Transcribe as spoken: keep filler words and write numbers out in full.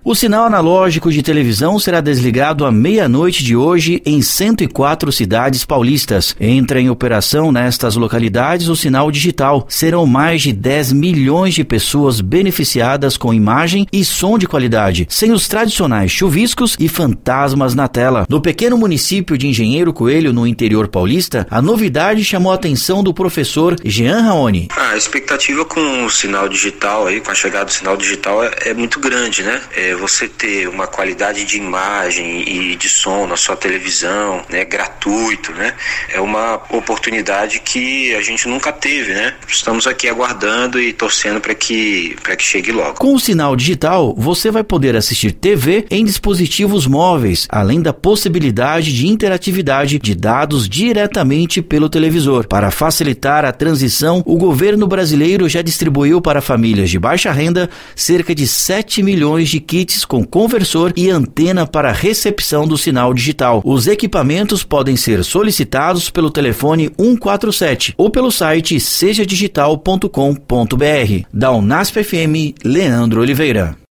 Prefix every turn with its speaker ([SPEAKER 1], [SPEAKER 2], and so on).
[SPEAKER 1] O sinal analógico de televisão será desligado à meia-noite de hoje em cento e quatro cidades paulistas. Entra em operação nestas localidades o sinal digital. Serão mais de dez milhões de pessoas beneficiadas com imagem e som de qualidade, sem os tradicionais chuviscos e fantasmas na tela. No pequeno município de Engenheiro Coelho, no interior paulista, a novidade chamou a atenção do professor Jean Raoni.
[SPEAKER 2] Ah, a expectativa com o sinal digital, aí, com a chegada do sinal digital, é, é muito grande, né? É você ter uma qualidade de imagem e de som na sua televisão, né, gratuito, né? É uma oportunidade que a gente nunca teve, né? Estamos aqui aguardando e torcendo para que, para que chegue logo.
[SPEAKER 1] Com o sinal digital, você vai poder assistir T V em dispositivos móveis, além da possibilidade de interatividade de dados diretamente pelo televisor. Para facilitar a transição, o governo brasileiro já distribuiu para famílias de baixa renda cerca de sete milhões de kits com conversor e antena para recepção do sinal digital. Os equipamentos podem ser solicitados pelo telefone um quatro sete ou pelo site seja digital ponto com ponto br. Da Unasp F M, Leandro Oliveira.